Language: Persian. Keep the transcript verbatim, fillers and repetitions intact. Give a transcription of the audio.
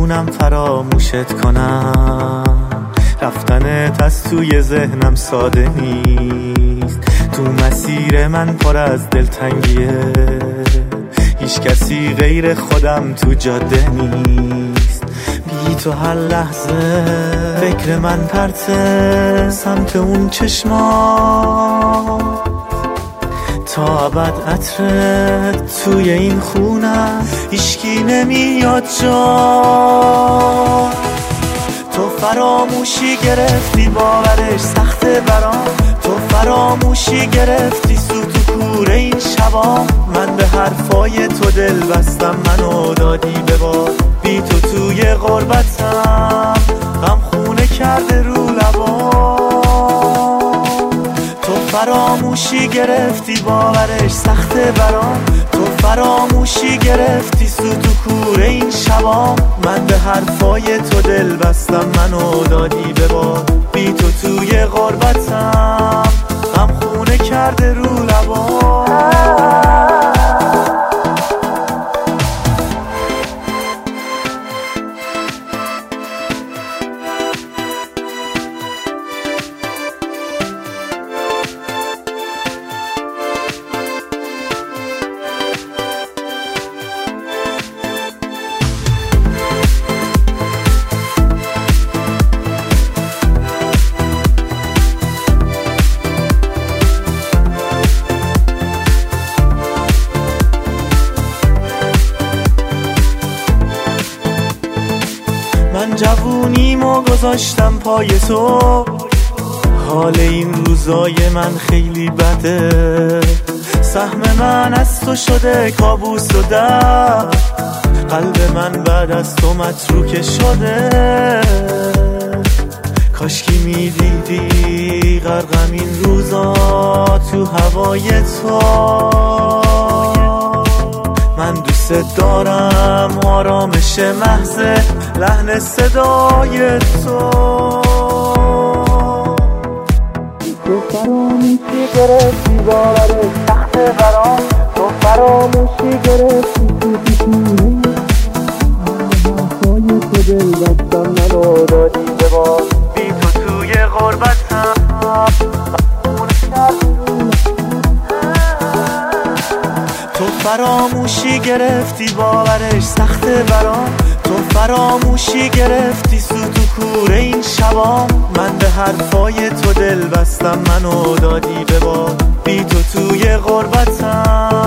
نمیتونم فراموشت کنم، رفتنت از توی ذهنم ساده نیست. تو مسیر من پر از دلتنگیه، هیچ کسی غیر خودم تو جاده نیست. بی تو هر لحظه فکر من پرته سمت اون چشما، تا ابد عطرت توی این خونه هیچکی نمیاد جا. تو فراموشی گرفتی باورش سخته برام، تو فراموشی گرفتی سوت و کوره این شبا. من به حرفای تو دل بستم، منو دادی به باد. بی تو توی غربتم غم خونه کرده رو لبا. تو فراموشی گرفتی باورش سخته برام، تو فراموشی گرفتی سوت و کوره این شبا. من به حرفای تو دل بستم، منو دادی به باد. بی تو توی غربتم غم خونه کرده رو لبا. من جوونیمو گذاشتم پای تو، حال این روزای من خیلی بده. سهم من از تو شده کابوس و درد، قلب من بعد از تو متروکه شده. کاشکی میدیدی غرقم این روزا تو هوای تو. من دوست دارم آرامش محض لحن صدای تو. تو فراموشی گرفتی باورش سخته برام، تو فراموشی گرفتی تو پیشونی حرفای تو دل بستم، منو دادی به باد. بی تو توی غربتم تو فراموشی گرفتی باورش سخته برام، تو فراموشی گرفتی سوت و کوره این شبا. من به حرفای تو دل بستم، منو دادی به باد. بی تو توی غربتم